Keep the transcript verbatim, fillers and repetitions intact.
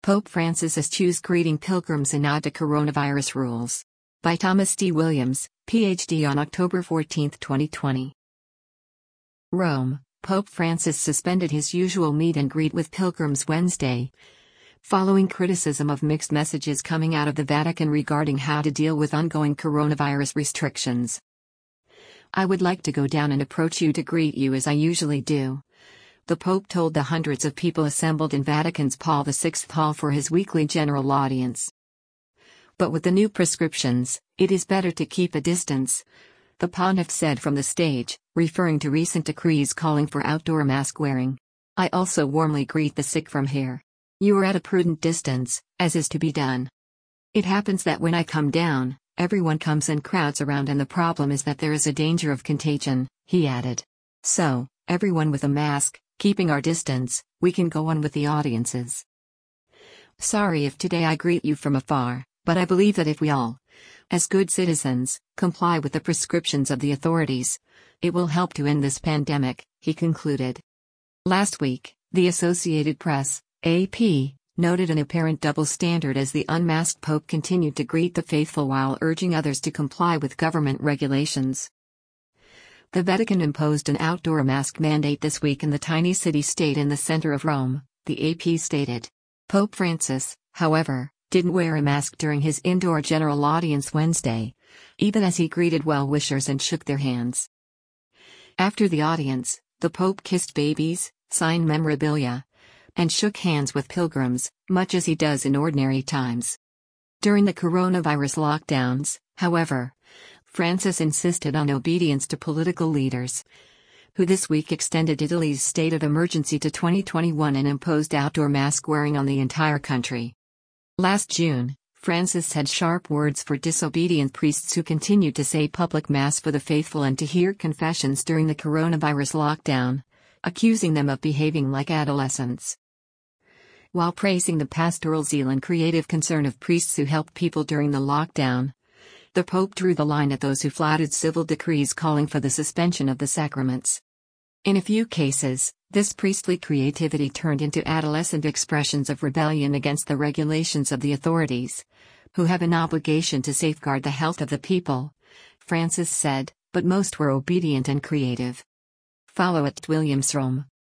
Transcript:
Pope Francis eschews greeting pilgrims in nod to coronavirus rules. By Thomas D. Williams, P H D on October fourteenth, twenty twenty. Rome, Pope Francis suspended his usual meet and greet with pilgrims Wednesday, following criticism of mixed messages coming out of the Vatican regarding how to deal with ongoing coronavirus restrictions. "I would like to go down and approach you to greet you as I usually do," the Pope told the hundreds of people assembled in Vatican's Paul the sixth Hall for his weekly general audience. "But with the new prescriptions, it is better to keep a distance," the pontiff said from the stage, referring to recent decrees calling for outdoor mask wearing. "I also warmly greet the sick from here. You are at a prudent distance, as is to be done. It happens that when I come down, everyone comes in crowds around, and the problem is that there is a danger of contagion," he added. "So, everyone with a mask, keeping our distance, we can go on with the audiences. Sorry if today I greet you from afar, but I believe that if we all, as good citizens, comply with the prescriptions of the authorities, it will help to end this pandemic," he concluded. Last week, the Associated Press, A P, noted an apparent double standard as the unmasked Pope continued to greet the faithful while urging others to comply with government regulations. The Vatican imposed an outdoor mask mandate this week in the tiny city-state in the center of Rome, the A P stated. Pope Francis, however, didn't wear a mask during his indoor general audience Wednesday, even as he greeted well-wishers and shook their hands. After the audience, the Pope kissed babies, signed memorabilia, and shook hands with pilgrims, much as he does in ordinary times. During the coronavirus lockdowns, however, Francis insisted on obedience to political leaders, who this week extended Italy's state of emergency to twenty twenty-one and imposed outdoor mask wearing on the entire country. Last June, Francis had sharp words for disobedient priests who continued to say public mass for the faithful and to hear confessions during the coronavirus lockdown, accusing them of behaving like adolescents. While praising the pastoral zeal and creative concern of priests who helped people during the lockdown, the Pope drew the line at those who flouted civil decrees calling for the suspension of the sacraments. In a few cases, this priestly creativity turned into adolescent expressions of rebellion against the regulations of the authorities, who have an obligation to safeguard the health of the people, Francis said, but most were obedient and creative. Follow at Williams Rome.